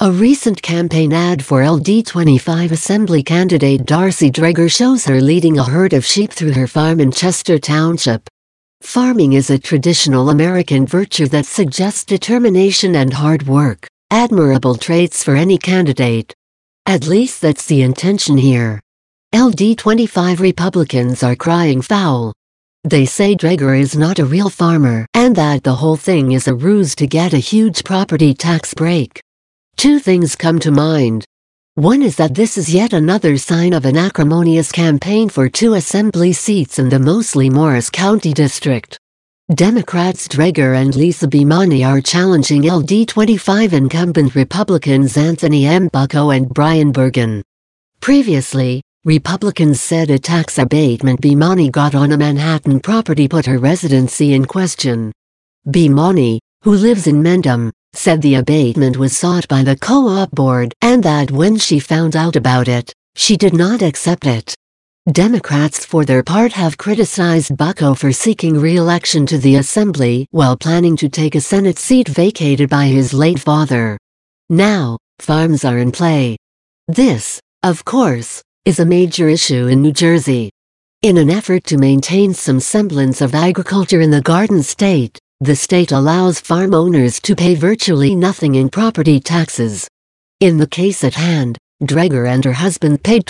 A recent campaign ad for LD25 Assembly candidate Darcy Dreger shows her leading a herd of sheep through her farm in Chester Township. Farming is a traditional American virtue that suggests determination and hard work, admirable traits for any candidate. At least that's the intention here. LD25 Republicans are crying foul. They say Dreger is not a real farmer and that the whole thing is a ruse to get a huge property tax break. Two things come to mind. One is that this is yet another sign of an acrimonious campaign for 2 assembly seats in the mostly Morris County district. Democrats Dreger and Lisa Bimani are challenging LD25 incumbent Republicans Anthony M. Bucco and Brian Bergen. Previously, Republicans said a tax abatement Bimani got on a Manhattan property put her residency in question. Bimani, who lives in Mendham, said the abatement was sought by the co-op board and that when she found out about it, she did not accept it. Democrats for their part have criticized Bucco for seeking re-election to the Assembly while planning to take a Senate seat vacated by his late father. Now, farms are in play. This, of course, is a major issue in New Jersey. In an effort to maintain some semblance of agriculture in the Garden State, the state allows farm owners to pay virtually nothing in property taxes. In the case at hand, Dreger and her husband paid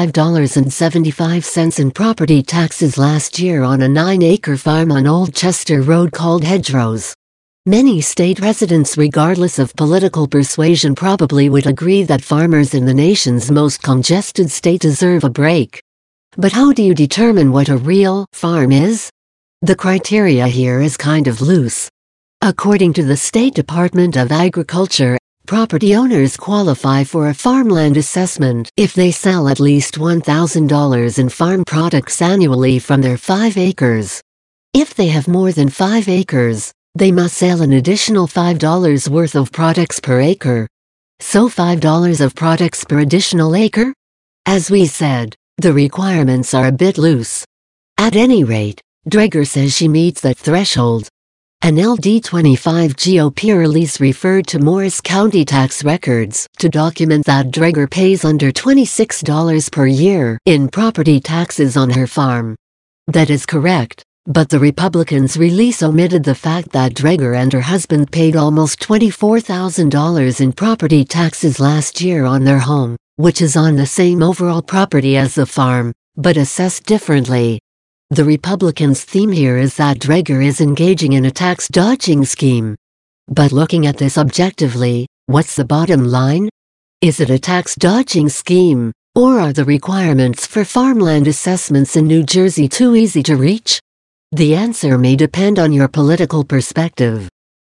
$25.75 in property taxes last year on a 9-acre farm on Old Chester Road called Hedgerows. Many state residents, regardless of political persuasion, probably would agree that farmers in the nation's most congested state deserve a break. But how do you determine what a real farm is? The criteria here is kind of loose. According to the State Department of Agriculture, property owners qualify for a farmland assessment if they sell at least $1,000 in farm products annually from their 5 acres. If they have more than 5 acres, they must sell an additional $5 worth of products per acre. So $5 of products per additional acre? As we said, the requirements are a bit loose. At any rate, Dreger says she meets that threshold. An LD25 GOP release referred to Morris County tax records to document that Dreger pays under $26 per year in property taxes on her farm. That is correct, but the Republicans' release omitted the fact that Dreger and her husband paid almost $24,000 in property taxes last year on their home, which is on the same overall property as the farm, but assessed differently. The Republicans' theme here is that Dreger is engaging in a tax-dodging scheme. But looking at this objectively, what's the bottom line? Is it a tax-dodging scheme, or are the requirements for farmland assessments in New Jersey too easy to reach? The answer may depend on your political perspective.